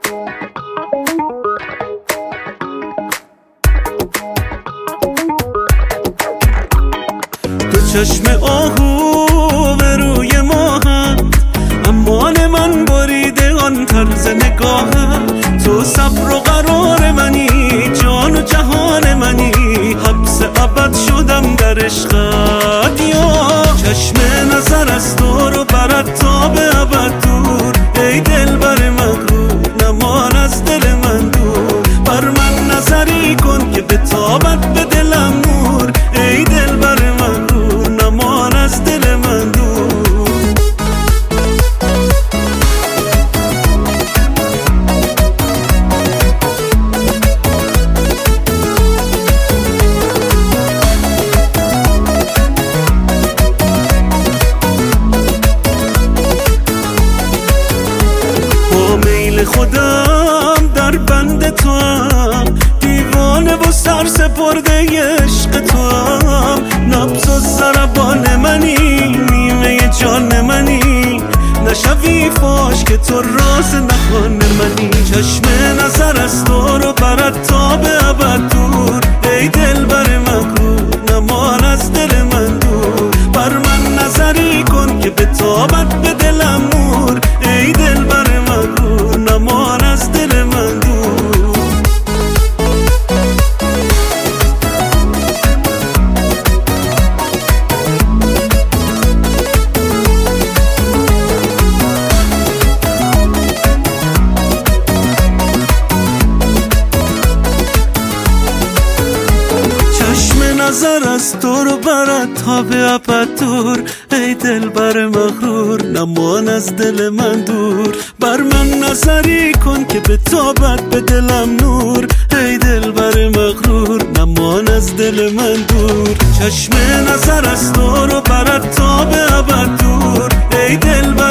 تو چشم آهو به روی ماهم، امان من بریده آن طرز نگاهم. تو صبر و قرار منی، جان و جهان منی، حبس ابد شدم در عشقت. یا چشم نظر از تو رو برد تا به ابد دور، ای دلبر مغرور نمان از دل من دور. بر من نظری کن که به تابت به دلم نور، ای دلبر مغرور نمان از دل من دور. خودم در بند تو هم، دیوانه و سرسپرده عشق تو هم. نبض و ضربان منی، نیمه جان منی، نشوی فاش که تو راز نهان منی. چشم نظر از تو رو برد تا به ابد دور، ای دلبر مغرور نمان از دل من دور. بر من نظری کن که به تابت به دلم نور، ای دلبر مغرور نمان از دل من دور. چشم نظر از تو رو برد تا به ابد دور، ای دلبر مغرور نمان از دل من دور. بر من نظری کن که به تابت به دلم نور، ای دلبر مغرور نمان از دل من دور. چشم نظر از تو رو برد تا به ابد دور، ای دلبر